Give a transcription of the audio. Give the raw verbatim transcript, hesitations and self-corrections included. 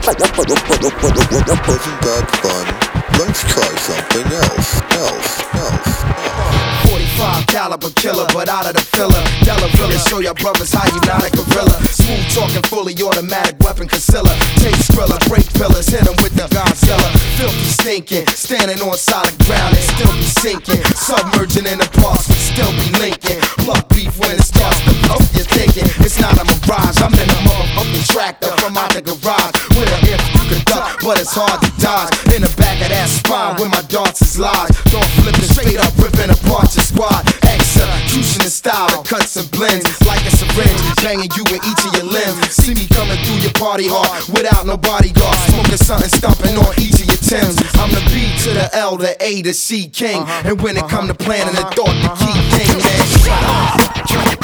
Wasn't that fun? Let's try something else, else, else. forty-five caliber killer, but out of the filler. Delavilla, show your brothers how you not a gorilla. Smooth talking, fully automatic weapon concealer. Take skrilla, break pillars, hit 'em with the Godzilla. Filthy stinking, standing on solid ground and still be sinking. Submerging in the parks, we still be linking. Pluck beef when it starts to blow. You're thinking it's not a mirage. I'm in a motherfucking tractor from out the garage. With a if you can duck, but it's hard to dodge. In the back of that spine where my darts is lodged. Don't flip it straight up, ripping apart your squad. Execution in style that cuts and blends like a syringe, banging you in each of your limbs. See me coming through your party hard without no bodyguard, smoking something, stomping on each of your Timbs. I'm the B to the L, the A to C king, and when it come to planning the thought, the key thing, man.